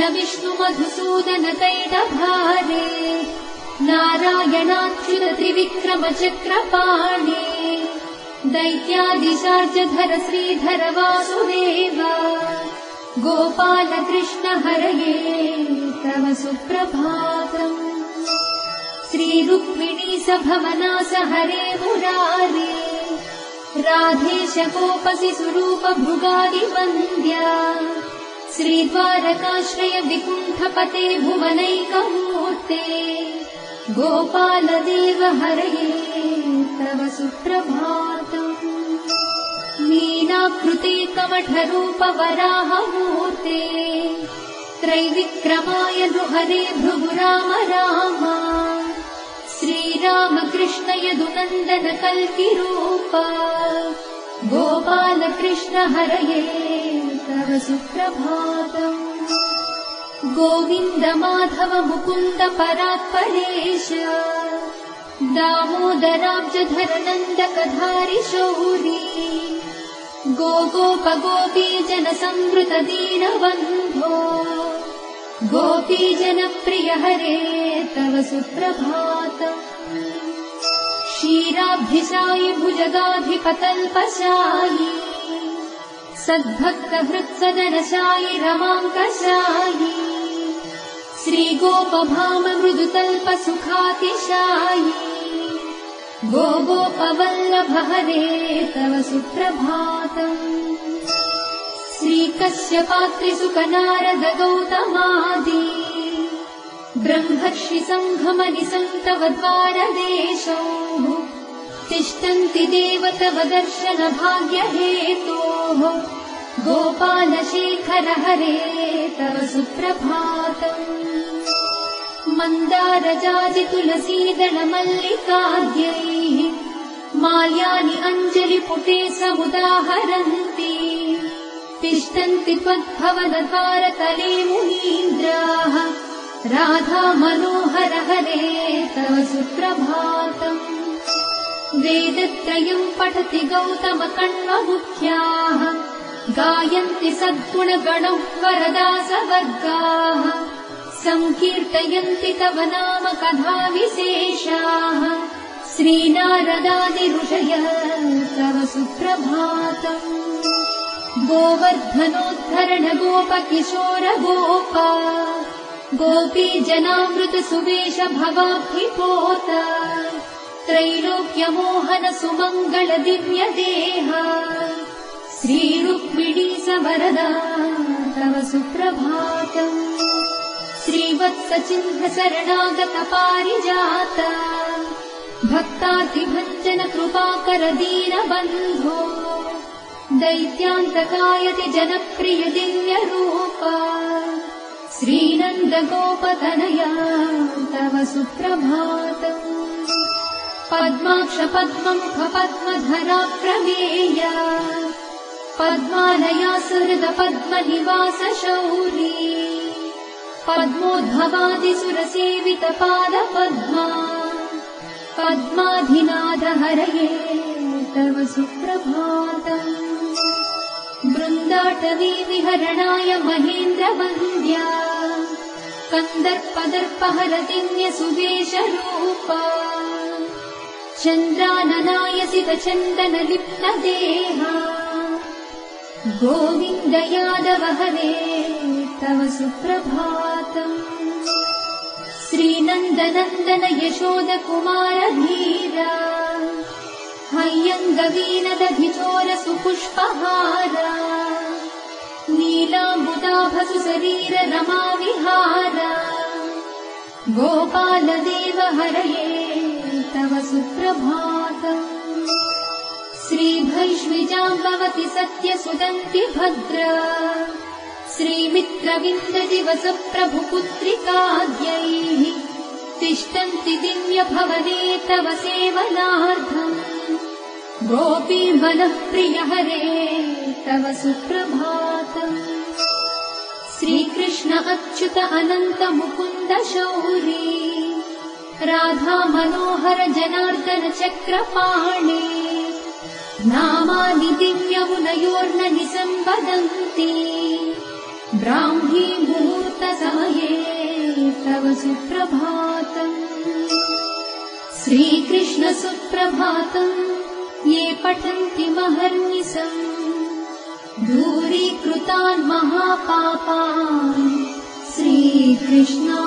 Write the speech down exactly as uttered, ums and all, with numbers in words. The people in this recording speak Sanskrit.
विष्णु मधुसूदन कैटभारे नारायणाच्युत त्रिविक्रम चक्रपाणे दैत्यादिशार्जधर श्रीधर वासुदेव गोपाल कृष्ण हरये तव सुप्रभातम्। श्री रुक्मिणी सभवनास हरे मुरारे राधेश गोपसि स्वरूप भृगादि वन्द्या श्री द्वारकाश्रय विकुण्ठपते भुवनैकमूर्ते गोपाल देव हरये तव सुप्रभातम्। मीनाकृते कमठरूप वराहमूर्ते त्रैविक्रमाय नृहरे भृगु राम राम श्रीराम कृष्ण यदुनन्दन कल्किरूप गोपाल कृष्ण हरये तव सुप्रभातम्। गोविन्द माधव मुकुन्द परात्परेश दामोदराब्जधर नन्दकधारि शौरी गो गोप गोपी जन संवृत दीनबन्धो गोपी जन प्रिय हरे तव सुप्रभातम्। क्षीराब्धिशायि भुजगाधिपतल्पशायि सद्भक्त हृत्सदनशायि रमाङ्कशायि श्रीगोपभाम मृदुतल्प सुखातिशायि गो गोपवल्लभ हरे तव सुप्रभातम्। श्रीकश्यपात्रिसुकनारद गौतमादि ब्रह्मर्षि सङ्घमनि सन्तव द्वारदेशौ तिष्ठन्ति देव तव दर्शन भाग्य हेतोः गोपाल शेखर हरे तव सुप्रभातम्। मन्दार जाजि तुलसीदल मल्लिकाद्यैः माल्यानि अञ्जलि पुटे समुदाहरन्ति तिष्ठन्ति त्वद्भवन द्वारतले मुनीन्द्राः राधा मनोहर हरे तव सुप्रभातम्। वेदत्रयम् पठति गौतम कण्वमुख्याः गायन्ति सद्गुणगणौ वरदासवर्गाः सङ्कीर्तयन्ति तव नाम कथा विशेषाः श्रीनारदादि ऋषयः तव सुप्रभातम्। गोवर्धनोद्धरण गोप किशोर गोपा गोपी जनामृत सुवेश भवाब्धिपोत त्रैलोक्यमोहन सुमङ्गल दिव्य देहा श्री रुक्मिणी सवरदा तव सुप्रभातम्। श्रीवत्स चिह्न शरणागत पारिजात भक्तातिभञ्जन कृपाकर दीनबन्धो दैत्यान्तकायति जनप्रिय दिव्य रूपा श्रीनन्द गोपतनया तव सुप्रभातम्। पद्माक्ष पद्ममुख पद्मधरा प्रमेया पद्मालया सुहृद पद्मनिवास शौरी पद्मोद्भवादिसुरसेवित पाद पद्मा पद्माधिनाथ हरये तव सुप्रभातम्। बृन्दाटवी विहरणाय महेन्द्र वन्द्या कन्दर्पदर्पहरतिन्य सुवेश रूपा चन्द्राननाय सित चन्दन लिप्त देहा गोविन्द यादव हरे तव सुप्रभातम्। श्रीनन्दनन्दन यशोद कुमार धीरा हय्यङ्गवीनदधिचोर सुपुष्पहारा नीलाम्बुदाभसु शरीर रमा विहारा गोपाल देव हरये तव सुप्रभातम्। श्रीभैष्विजाम्बवति सत्य सुदन्ति भद्रा श्रीमित्रविन्द दिवस प्रभु पुत्रिकाद्यैः तिष्ठन्ति दिव्य भवने तव सेवनार्थम् गोपी मनः प्रिय हरे तव सुप्रभातम्। श्रीकृष्ण अच्युत अनन्त मुकुन्द शौरी राधा मनोहर जनार्दन चक्रपाणे नामानि दिव्यमुनयोर्न निसम्पदन्ति ब्राह्मी मुहूर्त समये तव सुप्रभातम्। श्रीकृष्ण सुप्रभातम् ये पठन्ति महर्निशम् दूरीकृतान् महापापान् श्रीकृष्ण